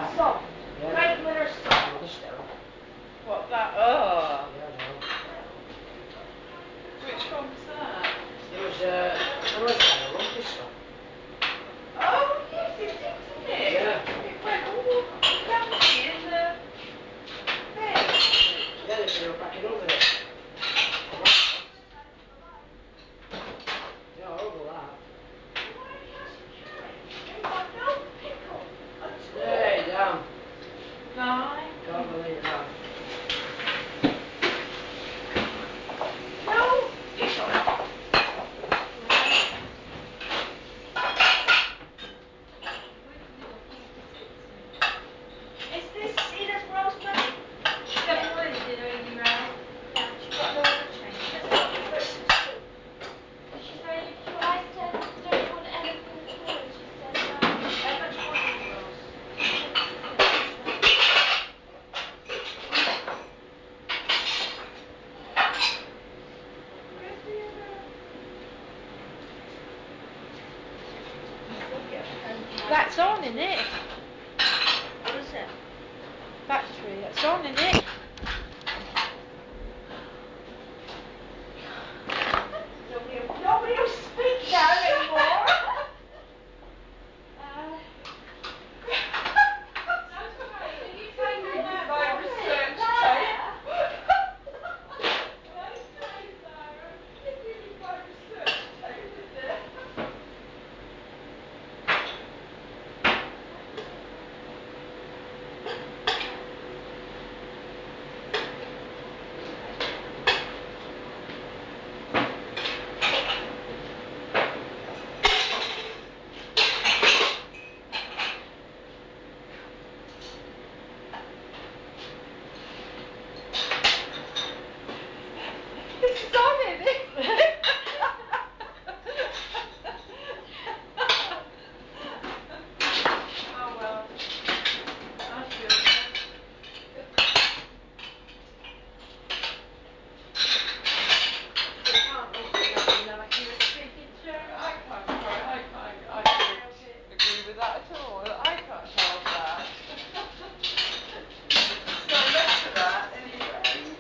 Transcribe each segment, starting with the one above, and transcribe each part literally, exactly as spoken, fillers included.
soft. Yeah. Regular soft. What that? Oh. Yeah, no. Which one was that? It was, uh, I was like a lumpy stuff. Oh, yes, it did, didn't it? Yeah. It went all lumpy in the bed. Yeah, they were packing over it. Yeah, horrible that. Why has he carried? He's got no pickle at all. Hey, damn. My Can't God. believe that. No pickle. Is this Edith Rose money? She got it already, did Amy Rouse? Yeah. She got no other change. That's what the Christmas too. She said, well, I said, don't you want anything at all? And she said, no. How much you want, Edith Rose? Two seventy-six. Where's the other? That's on, isn't it? What is it? Battery, that's on, isn't it? Nobody will, nobody will speak now anymore. Uh, That's right. Are you taking out my research tape? Nice try, Sarah. You need my research tape, isn't it? This is on, isn't it? Oh well. I feel you can't open that, you know, like you were speaking to. I can't, I can't, I can't agree with that at all. I can't help that. So enough of that, anyway.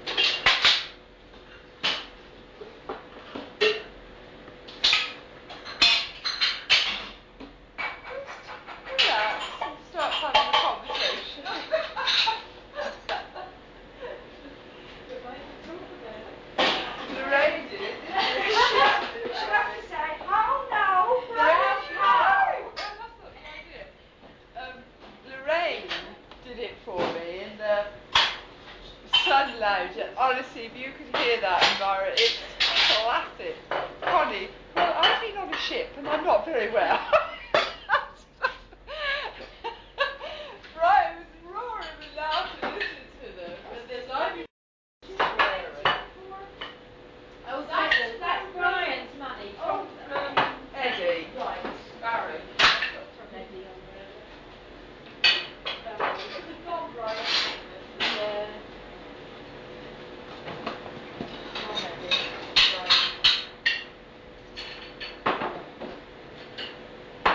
Relax and start having a conversation. If I can talk about it. Lorraine did it, didn't she? She have to say, oh no, No, right no, now. that's not the idea. Um, Lorraine did it for me in the sun lounge. Honestly, if you could hear that, Mara, it's classic. Connie, well, I've been on a ship and I'm not very well. Right, it was roaring with laughter listening to them, and then I've been swearing. Oh, that's, that's Brian's money from, Oh, um, Eddie. right, Barry. from Eddie on there. It's on Brian. Yeah. On Eddie. Right.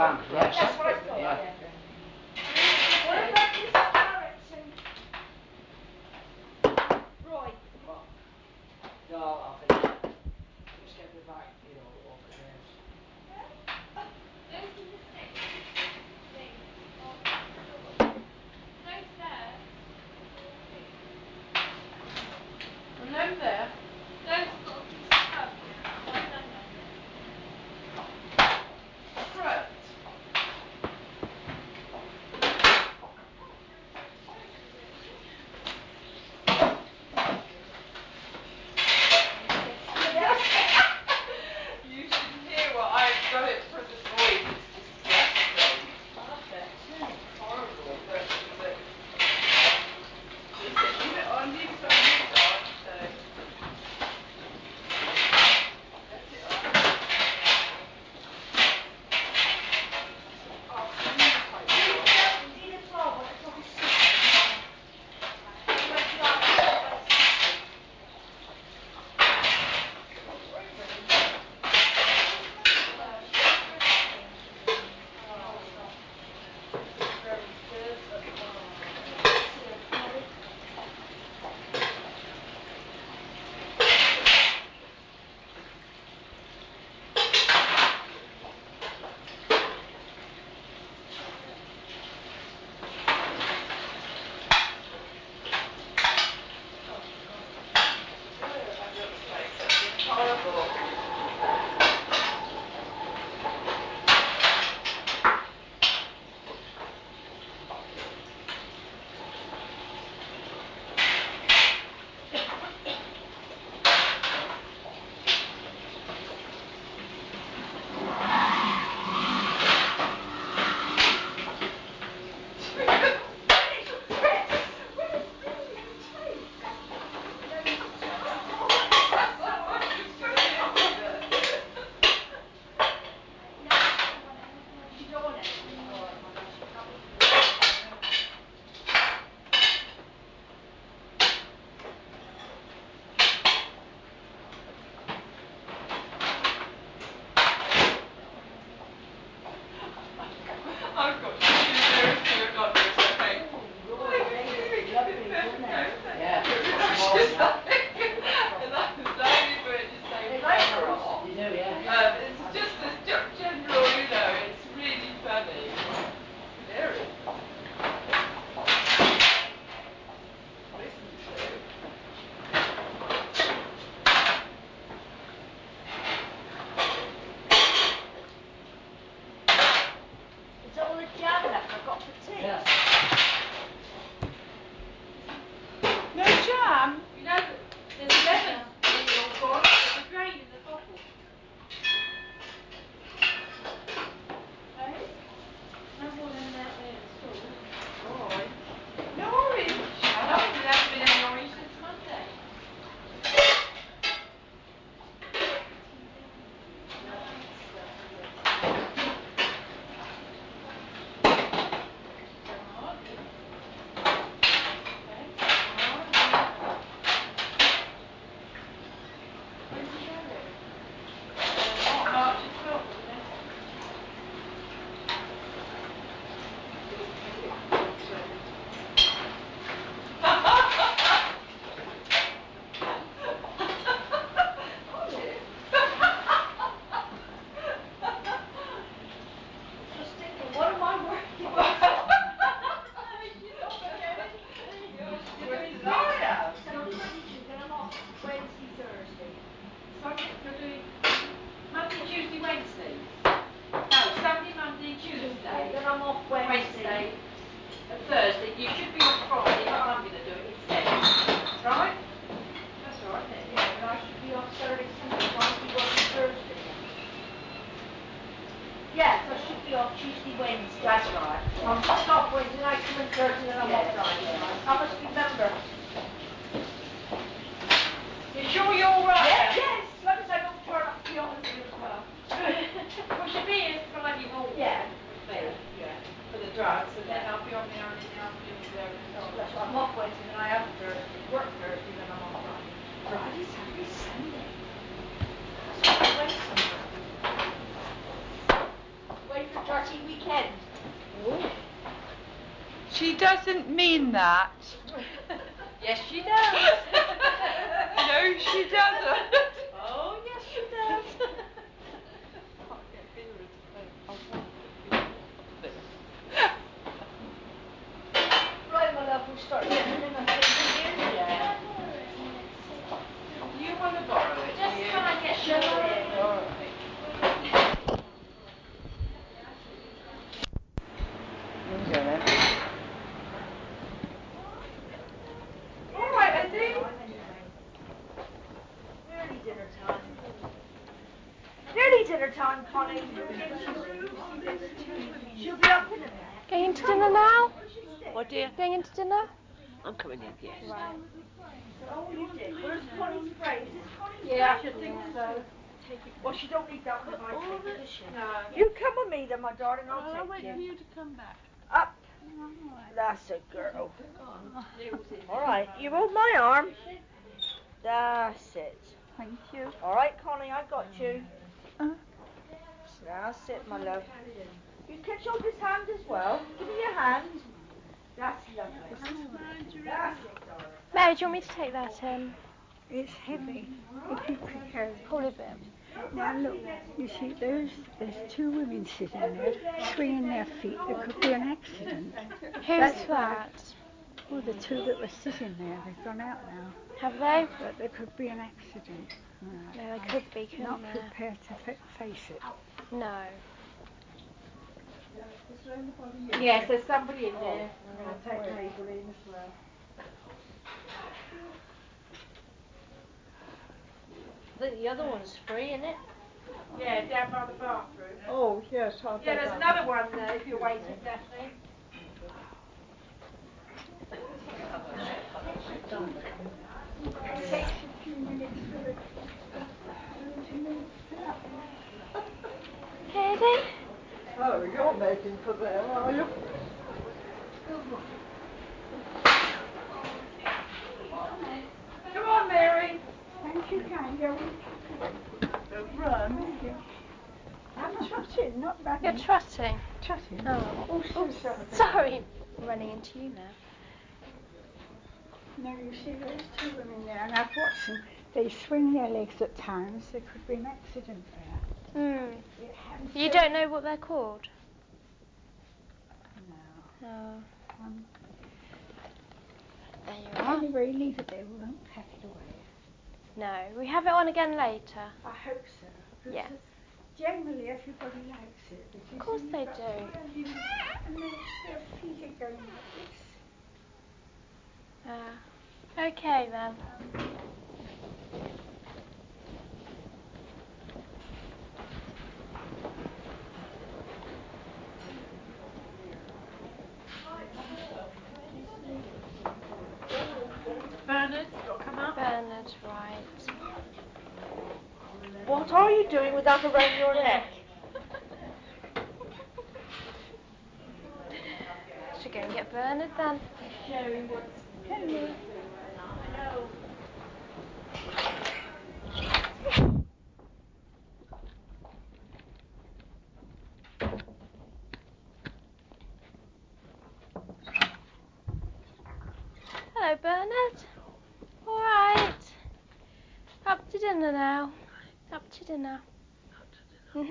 lamp, yes. That's what I thought, Yeah. yeah. What about this carrot and Roy? What? No, I'll finish it. Just get the back, you know, off the graves. Those in the sink. Thing. Oh, those there. And them there. Those got a piece of cup. Why done that? Correct. You should hear what I've got it for this voice. It's disgusting. I bet. Horrible. But but they said leave it on, leave it on, leave it on. So left it on. Oh, I need to type it on. Did as well, but it's always sweet. You went to our house, Very good. It looks like something horrible. you don't want it. Oh my gosh, you can't I've got two nerves, two not nerves, I think. Roy made it lovely, didn't it? Yeah. Just like, and that is exactly what you say. They like it a lot. You do, yeah. Um, it's just a ge- general, you know, it's really funny. Very. Listen to. It's all the jam left I've got for tea. Yes. No jam? You know, there's lemon in your pot, there's a drain in the bottle. Hey? No more lemon out there at school. Orange. No orange. No, there hasn't been any orange since Monday. Come on. Okay, come on. When's he going? Uh, March the twelfth, wasn't it? Just thinking, what am I working on? She's not forgetting. You're, you're What doing did three I things. have? Sunday, Monday, Tuesday, and I'm off Wednesday, Thursday. Sunday, you're doing Monday, Tuesday, Wednesday. No, Sunday, Monday, Tuesday. Then I'm off Wednesday. Wednesday and Thursday. You should be on Friday, but I'm going to do it instead. Right? That's all right, isn't it? Yeah, but I should be off Saturday, Sunday, so I'll be working Thursday then. Yes, I should be off Tuesday, Wednesday. That's right. So I'm just off Wednesday night, come in Thursday, then I'm Yeah, off Friday yeah. night. I must remember. doesn't mean that. Yes, she does. No, she doesn't. Oh, yes, she does. Right, my love, we'll start getting in, I think. Yeah. You want to borrow it, do Just you? when I get Sure. going. Alright. Okay then. All right, Eddie. Nearly dinner time. Nearly dinner time, Connie. She'll be up in a minute. Going into dinner now? What, dear? Going into dinner? I'm coming in, yes. Right. Oh, you did. Where's Connie's spray? Is this Connie's Yeah, I spray? should think so. Well, she don't need that one if I Oh, take it, that's- does she? no. You come with me then, my darling. I'll Well, I'll take wait you. for you to come back. Up. That's a girl. All right, you hold my arm. That's it. Thank you. All right, Connie, I got you. That's it, my love. You catch hold his hand as well. Give me your hand. That's lovely. That's it, darling. Mary, do you want me to take that in? It's heavy. If you prepare it. Pull a bit. Now look, you see, there's there's two women sitting there, swinging their feet. There could be an accident. Who's that? Well, the two that were sitting there, they've gone out now. Have they? But there could be an accident. Right. No, they could be, couldn't Not they? prepared to fa- face it. No. Yes, there's somebody in there. I'll take Maybelline as well. I think the other one's free, isn't it? Yeah, down by the bathroom. Oh, yes, I'll Yeah, there's another one there if you're waiting, Daphne. It takes a few minutes for the to move up. Eddie? Oh, you're making for them, are you? Come on, Mary. Thank you, kind. You're Don't run. Thank you. I'm trotting, not running. You're trotting. Trotting. Oh. Oh, so sorry. Sorry. I'm running into you now. No, you see, there's two women there, and I've watched them. They swing their legs at times. There could be an accident there. Hmm. It happens You so- don't know what they're called? No. Oh. Um, There you are. anyway, leave it there. We won't pack it away. No. We have it on again later. I hope so. because Yeah. Generally, everybody likes it. But you Of course see, they you've got do. three of you, and their, their feet are going like this. Uh, okay then. Bernard, you'll come up. Bernard, right. What are you doing with that around your neck? Should go and get Bernard then. Hello. Hello. Hello, Bernard. All right. Up to dinner now. Up to dinner. Mhm.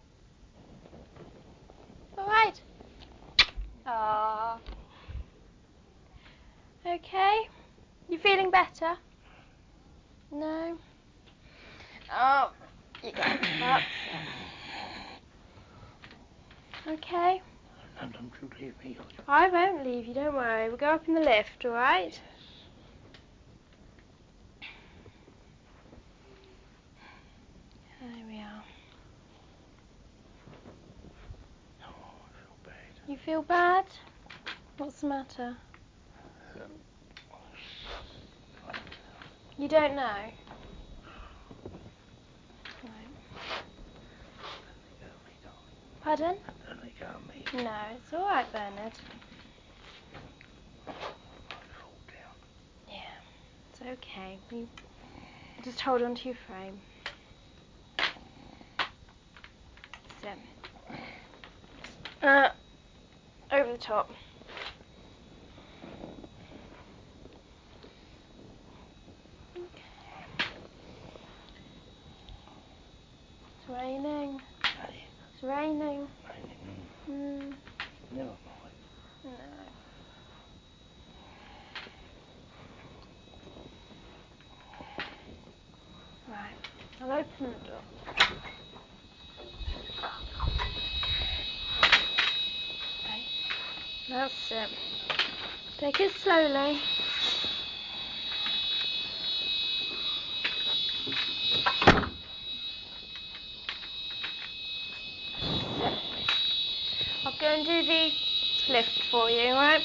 All right. Ah. Okay. You feeling better? No. Oh, you got up. Okay. And don't you leave me. I won't leave you. Don't worry. We'll go up in the lift. All right. There we are. Oh, I feel bad. You feel bad? What's the matter? You don't know? Right. Pardon? Don't let go of me. No, it's all right, Bernard. I fall down. Yeah, it's okay. You just hold on to your frame. Sit. Uh, over the top. Raining. Raining. Mm. Never mind. No. Right, I'll open the door. Okay, that's it. Take it slowly. I'll go and do the lift for you, alright?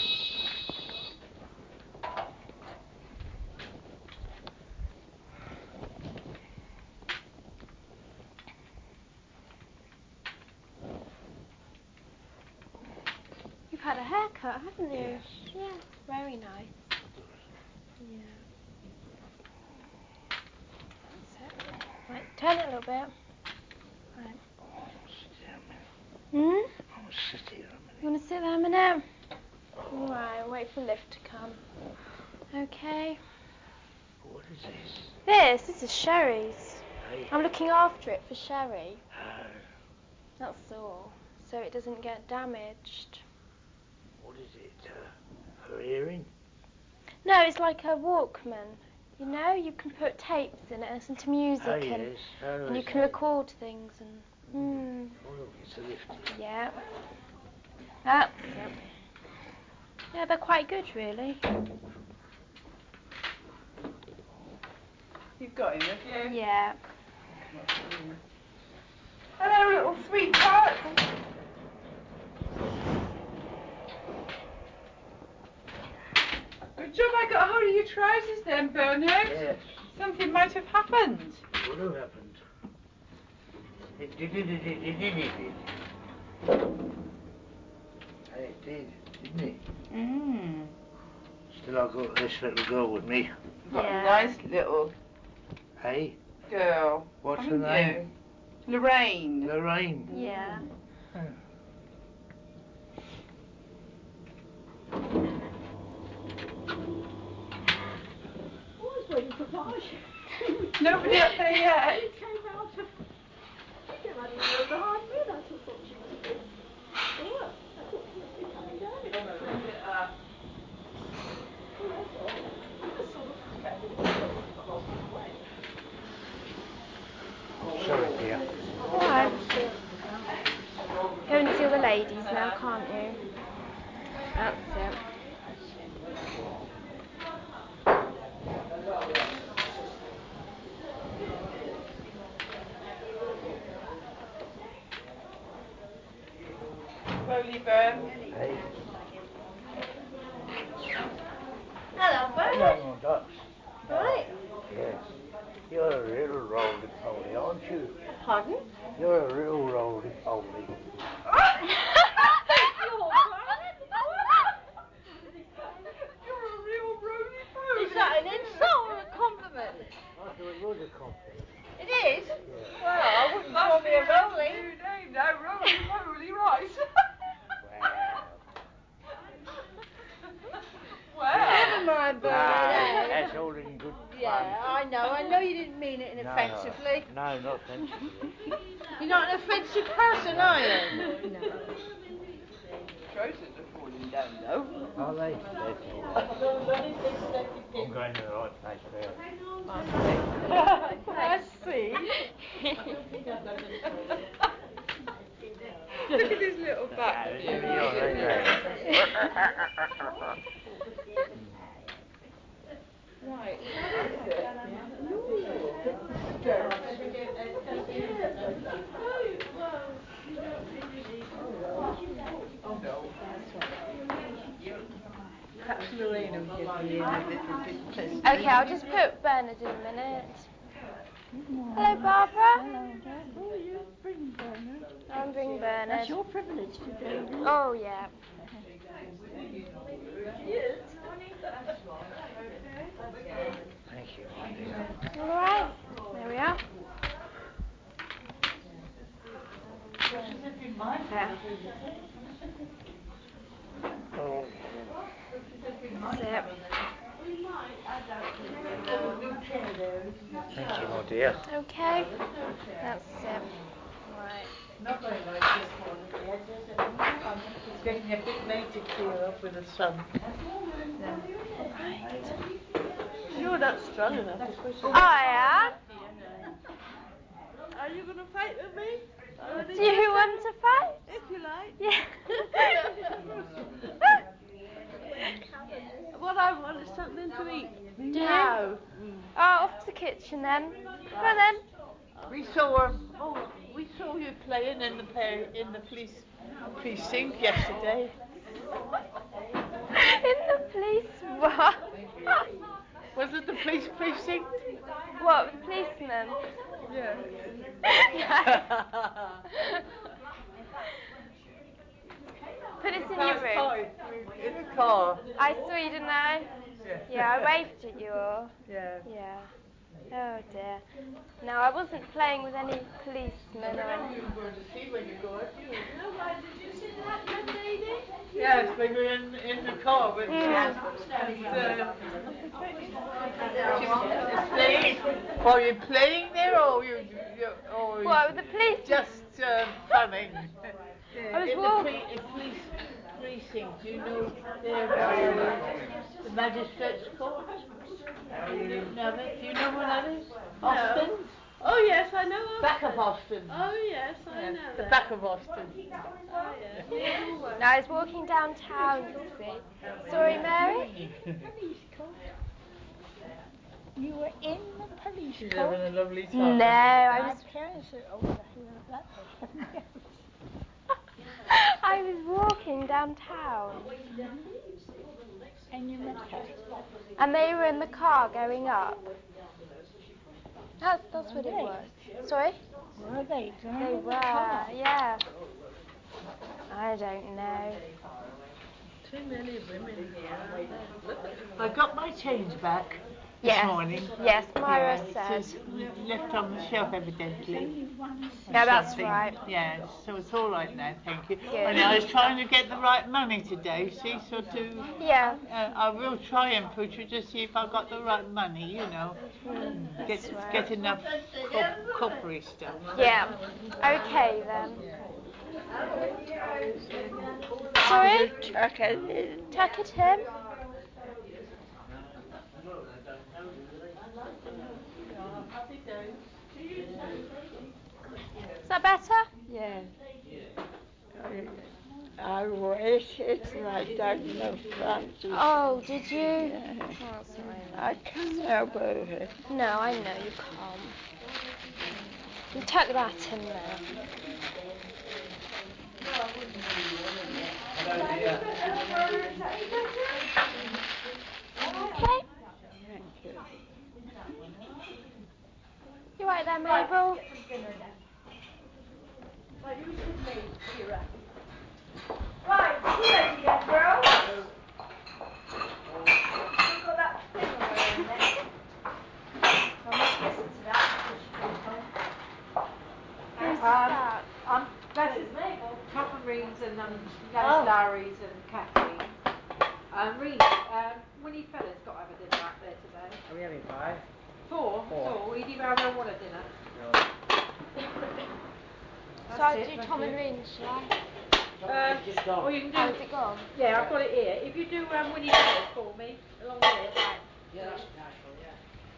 You've had a haircut, haven't you? Yes. Yeah, very nice. Yeah. That's it. Right, turn it a little bit. Right. Sit down a minute. Hmm? I'll sit here a minute. You want to sit there a minute? Right, wait for the lift to come. Okay. What is this? This, this is Sherry's. Hey. I'm looking after it for Sherry. Oh, That's all. So it doesn't get damaged. what is it? Uh, her hearing? No, it's like a Walkman. You know, you can put tapes in it and listen to music Oh, and, yes. Oh, and I you can see. record things and. Mm, Oh, look, it's a lift. yeah. That's it. Yeah, they're quite good, really. You've got him, have you? Yeah. Hello, little sweetheart. Good job I got hold of your trousers then, Bernard. Yes. Something might have happened. It would have happened. It did, it did, it did, it did, it did. Hey, it did, didn't it? Mm. Still, I've got this little girl with me. You've got Yeah. a nice little Hey, girl. what's her haven't name? you? Lorraine. Lorraine. Yeah. Oh. I was waiting for Marsh. Nobody up there yet. She came out of... She came out of the room behind me and I just thought she must be... Oh, I thought she must be coming down. It was a bit, uh... Oh, that's all. I just sort of pretended it was a long way. Sorry, dear. Alright. Go and see all the ladies now, can't you? That's it. Slowly, Bern. Hey. Hello, Hello, ducks. Right. Yes. You're a real roly-poly, aren't you? Pardon? You're a real roly-poly. You're a real roly-poly. Is that an insult or a compliment? I thought it was a compliment. It is? Yeah. Well, I wouldn't call Must me be a a rolling. new name now, roly-poly, right. Well. Well. Never mind, No, Bernard. that's all in good fun. Yeah, I know. I know you didn't mean it No, offensively. No, not offensively. You're not an offensive person, are you? No. Trousers are falling down, though. Are they? They're all right. I'm going to the right place there. I see. Look at his little back Ah, view. there we are, there you Right. Oh no. Perhaps Lorraine will give me a little bit. Okay, I'll just put Bernard in a minute. Good morning. Hello, Barbara. Hello, Dad. Oh, you bring Bernard. I'm bring Bernard. That's your privilege today, isn't it? Oh, yeah. Thank you, my dear. All right. There we are. There. Oh, That's it. thank you, my dear. Okay. That's it. Right. Not very light this morning yet, is it? It's getting a bit late to clear up with the sun. Yeah. You're not strong enough to push it. I am. Are you going to fight with me? Do you want to fight? If you like. Yeah. What I want is something to eat. Do you? Oh, off to the kitchen then. Come on then. We saw um, oh, we saw you playing in the pa- in the police precinct yesterday. In the police what? Was it the police precinct? What, the policeman? Yeah. Put this in your Last room. time, in the car. I saw you, didn't I? Yeah. Yeah, I waved at you all. Yeah. Yeah. Oh dear. No, I wasn't playing with any policemen or anything. You were going to see when you go out. No, why did you see that young lady? Yes, we were in in the car with. Mm. Uh, playing. Are you playing there, or you, you or What, with the police? just uh, funning? I was in the walking. pre- in police precinct, you know, there by the magistrate's court. Do you know that? Do you know where that is? Austin. Oh yes, I know of. Back of Austin. Oh yes, I Yeah, know the that. back of Austin. Oh yes. No, I was walking downtown, you see. Sorry, Mary? You were in the police She's court. having a lovely time. No, I My was parents are older than that. I was walking downtown. And you met her. And they were in the car going up. That's that's what it was. Sorry? Were they? They were, yeah. I don't know. Too many women here. I got my change back this Yes. morning. Yes, Myra Yeah, said. it's left on the shelf evidently. Yeah, that's Something. right. Yeah, so it's all right now, thank you. Good. And I was trying to get the right money today, see, so to, Yeah. uh, I will try and push it to see if I got the right money, you know. Mm, Get that's right. get enough cop- coppery stuff. Yeah. Okay then. Sorry? Tuck it in. Tuck it in. Is that better? Yeah. I waited and I don't know Francis. Oh, did you? Yeah. Oh, sorry. I can't help it. No, I know you can't. You tuck that in there. Okay. Thank you. You right there, Mabel? Right, who's with me? Kira. Right, you ready then, girls? You've got that thing on there in there. I must listen to that before she comes home. Who's Um, that? I'm that's It's Mabel. Tom and Reeves and um, Oh. Gladys Lowry's and Kathleen. Um, Reeves, um, Winnie Fella's got to have a dinner out there today. Are we having five? Four? Four. Four. We'd either have a want a dinner. So I That's it, do thank Tom you. and Reen, shall I? Uh, Just gone. or you can do. Oh, is it gone? Yeah, I've got it here. If you do um, Winnie Fella's for me, along here. Yeah, that's nice one, yeah.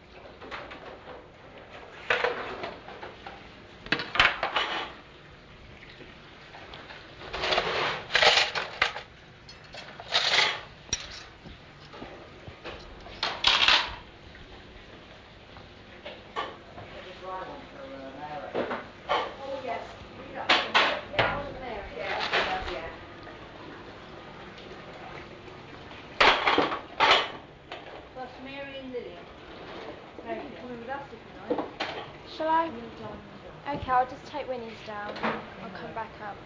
Oh yes, we got some. Yeah, I wasn't there. Yeah, yeah. Plus Mary and Lillian. Mary can come in with us if you like. Shall I? Okay, I'll just take Winnie's down. I'll come back up.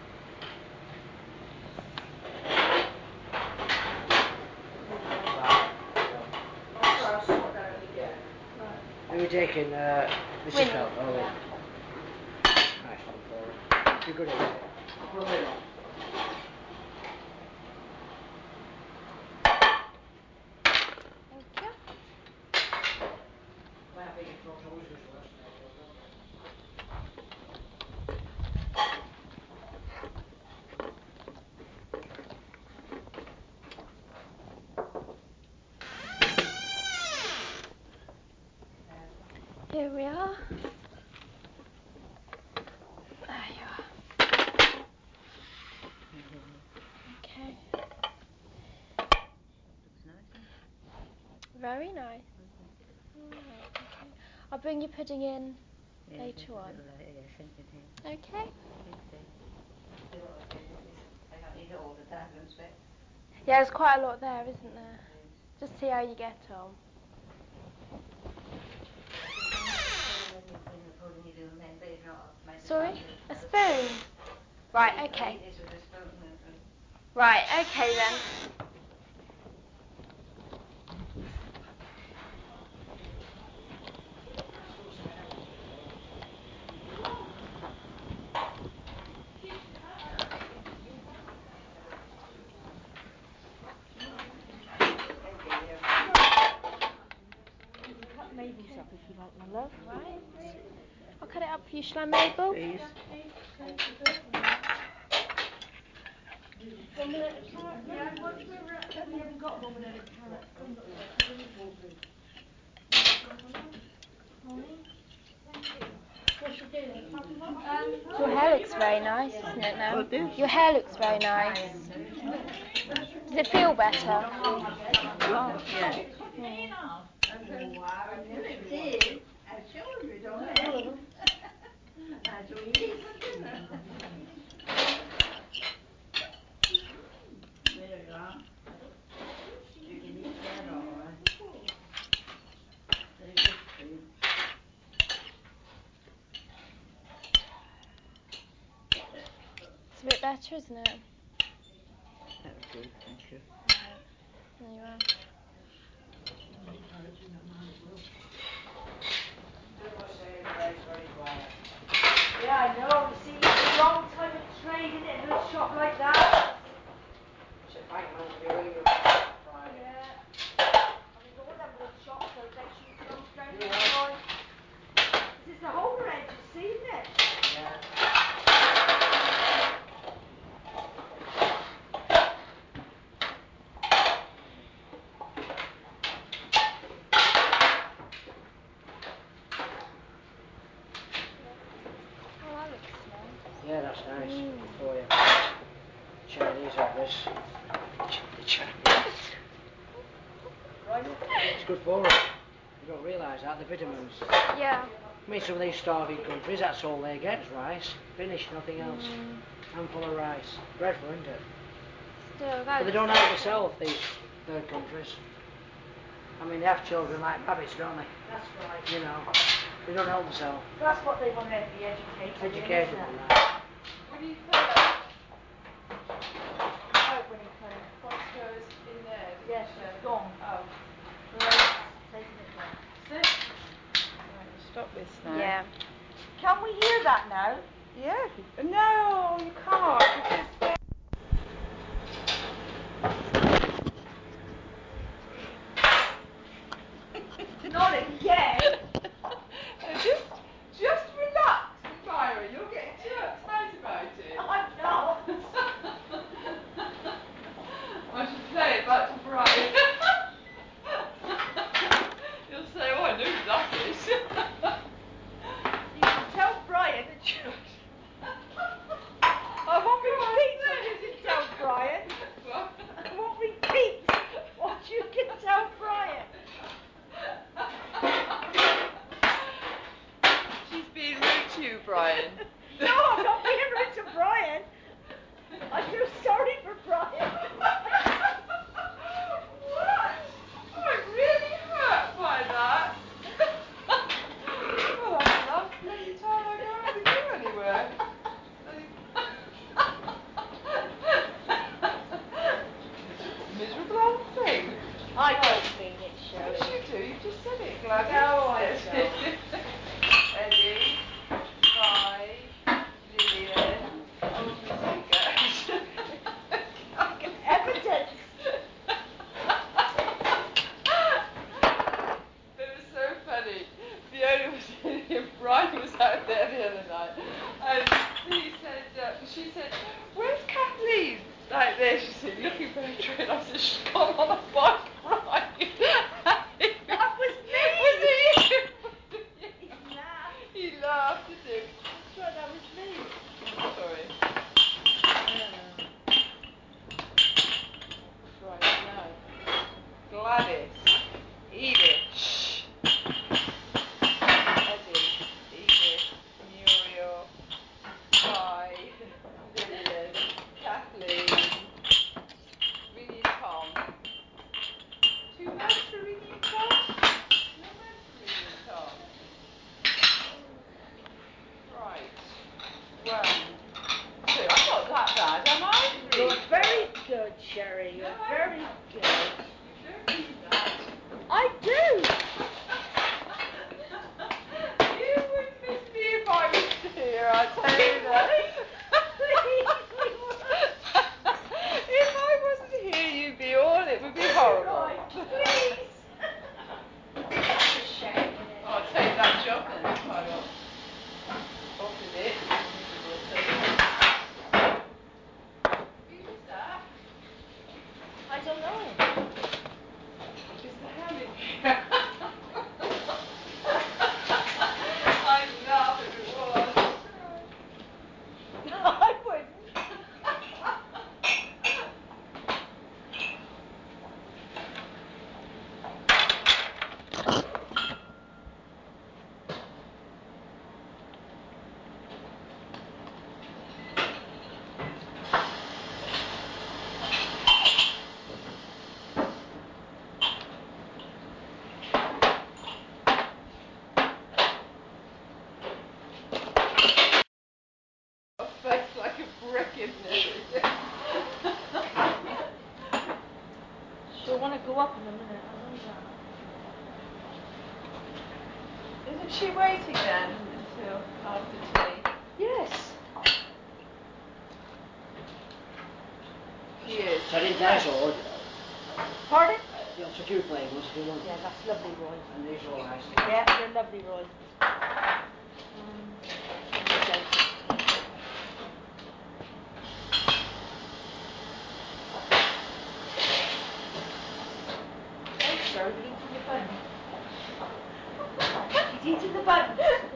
I'll sort that out. Yeah. Who are we taking? Uh, Missus Winnie. Felt. Oh, Yeah. nice one for her. You're good at it. Thank you. Might have been in front of us, just worse than Here we are. There you are. Okay. Very nice. Right, okay. I'll bring your pudding in later on. Okay. Yeah, there's quite a lot there, isn't there? Just see how you get on. Sorry? A spoon? Right, okay. Right, okay then. Mabel's up if you like, my love. Right. I'll cut it up for you, shall I, Mabel? Please. Yeah, once we're at, we haven't got one with any carrot. What's she doing? Your hair looks very nice, doesn't it now? Your hair looks very nice. Does it feel better? Yeah. Wow, I knew it did. I showed you, don't I? That's what it is. There you are. You can eat that all right. Very good for you. It's a bit better, isn't it? That was good, thank you. There you are. Yeah, I know. You see, it's a long time of trade, isn't it? In a shop like that. Should find one for you. Yeah. I mean, all them little shops, so they should close down the door. This is the whole range, you see, isn't it? Yeah. Oh, that looks nice. Yeah, that's nice. Mm. For you. Chinese like this. Chinese. It's good for them. You don't realise that, the vitamins. Yeah. I mean, some of these starving countries, that's all they get is rice. Finish, nothing else. Mm. Handful of rice. Dreadful, isn't it? Still, that But they looks don't help nice. themselves, these third countries. I mean, they have children like rabbits, don't they? That's right. You know, they don't help themselves. That's what they want to be educated in, Educated isn't on it? that. When you play, Out when he played. what goes in there? Did Yes, you say? it's gone. Oh, Lorraine's taking it down. is it? Right, you stop this now. Yeah. Can we hear that now? Yeah. No, you can't. Because Not again! Uh, just, just relax, Myra. You're getting too uptight about it. I'm not! I should play it back to Brian. You'll say, oh, I know who that is. You can tell Brian that you... I won't repeat what you can tell Brian. What? I won't repeat what you can tell Brian. She's being rude to you, Brian. No, I'm not being rude to Brian. I feel sorry for Brian. What? I'm really hurt by that. Well, that's the last bloody time I go out with you anywhere. Miserable old thing. I don't mean it, Yes, Shirley. you do. You just said it, Gladys. No, I don't. Eddie, Vi, Lillian, old Missy Goat. Evidence. It was so funny. Fiona was in here, Brian was out there the other night, and he said, uh, she said, where's Kathleen? Like this, she said, looking for her train. I said, she's gone on a bike ride. That was me. Was it you? Is she waiting then until after tea? Yes. She is. So I didn't taste all, you know. Pardon? The secure flavours if you want. Yeah, that's lovely, Roy. And these are all nice. Yeah, they're lovely, Roy. Um, Thanks, sir. You're eating your bun. He's eating the bun.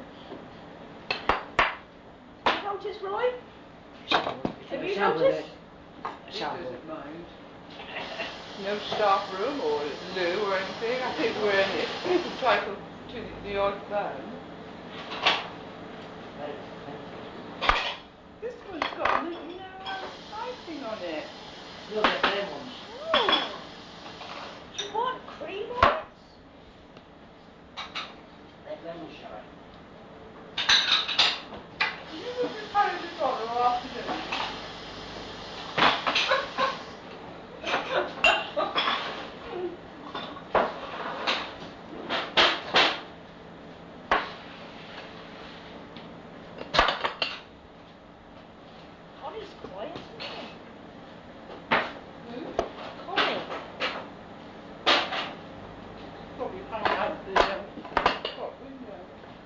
You notice, Roy? Have you noticed? A She sample. doesn't mind. No staff room or loo or anything. I think we're in if people trifle to the, the odd bone. This one's got no, no um, icing on it. Still the same ones. Oh. Do you want cream on it? Like lemon sherry. You know we've been having this on all afternoon. Connie's quiet, isn't he? Hmm? Connie. Probably hanging out the um, top window.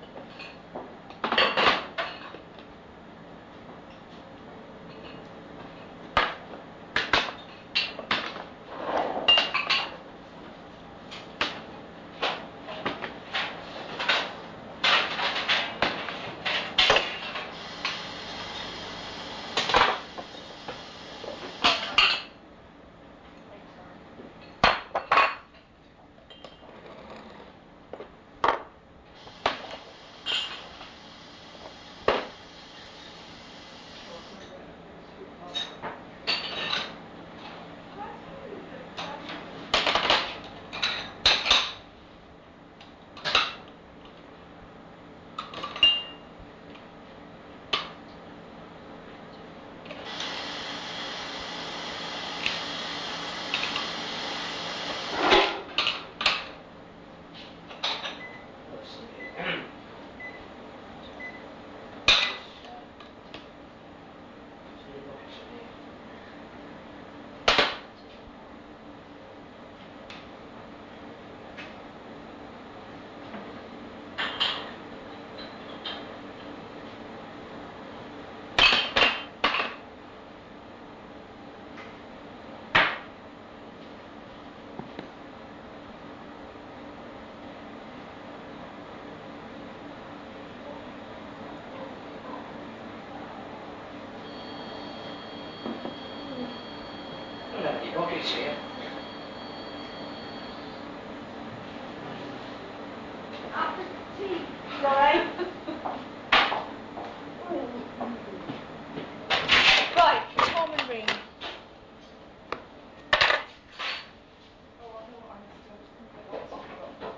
Don't have any buckets here. After tea, Lorraine. Right, Tom and Ring. Oh, I know what I'm supposed to think about this one.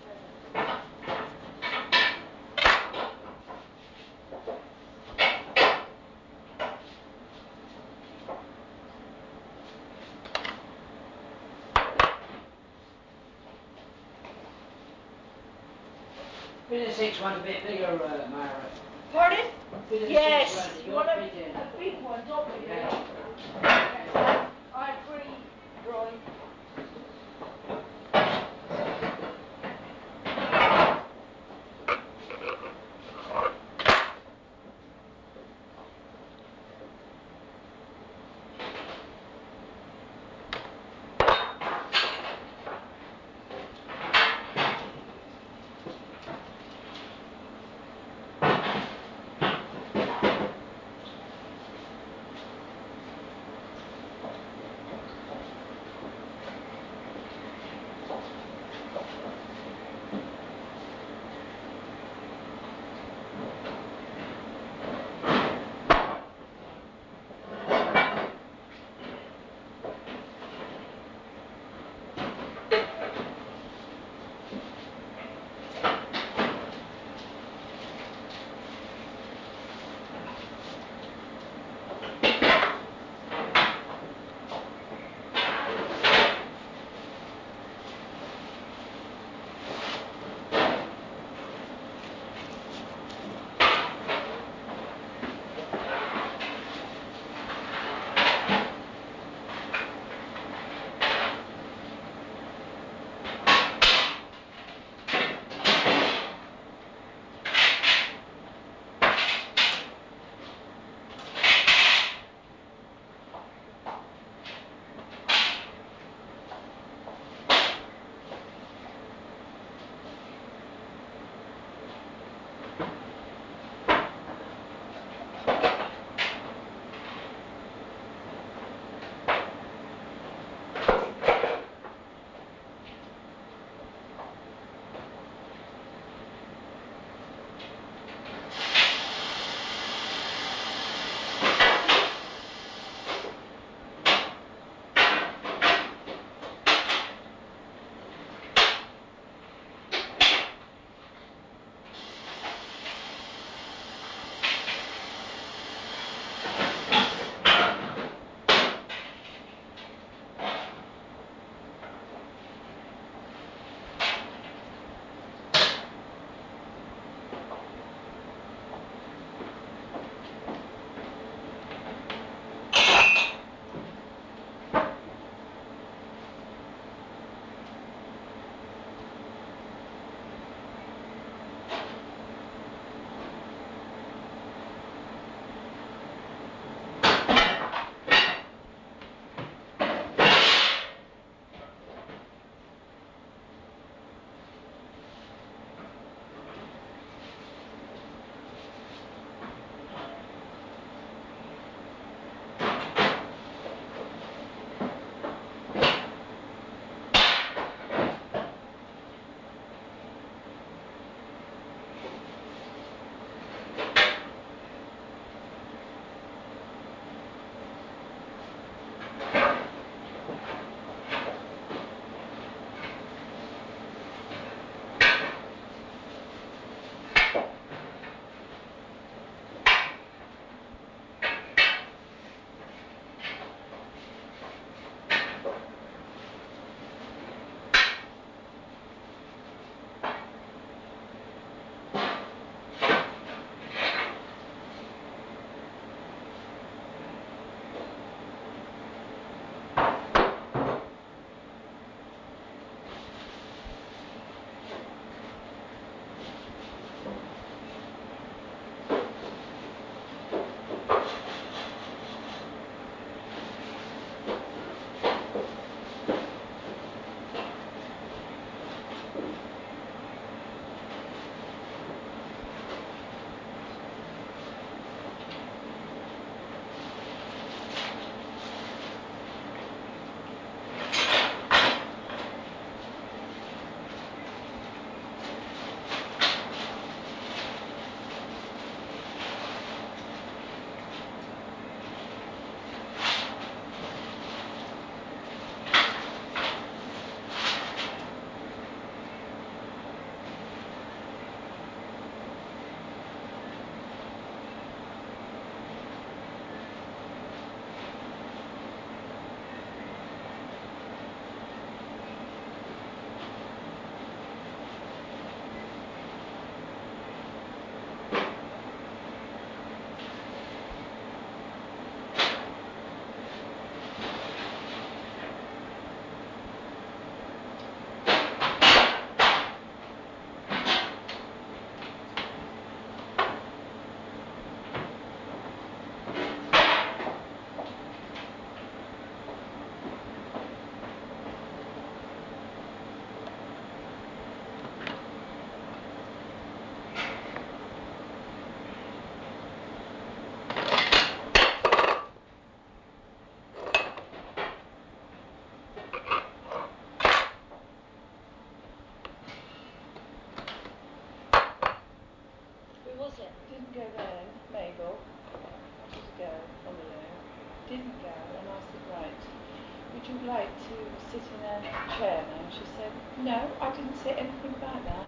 Fitting six want a bit bigger, uh, Myra. Pardon? Fitting Yes, six want, you want a, don't fit in. a big one, don't you? Yeah. Yeah. I agree, Roy. was it? Didn't go then, Mabel. Wanted to go on the low. Didn't go, and I said, right, would you like to sit in a chair now? She said, no, I didn't say anything about that.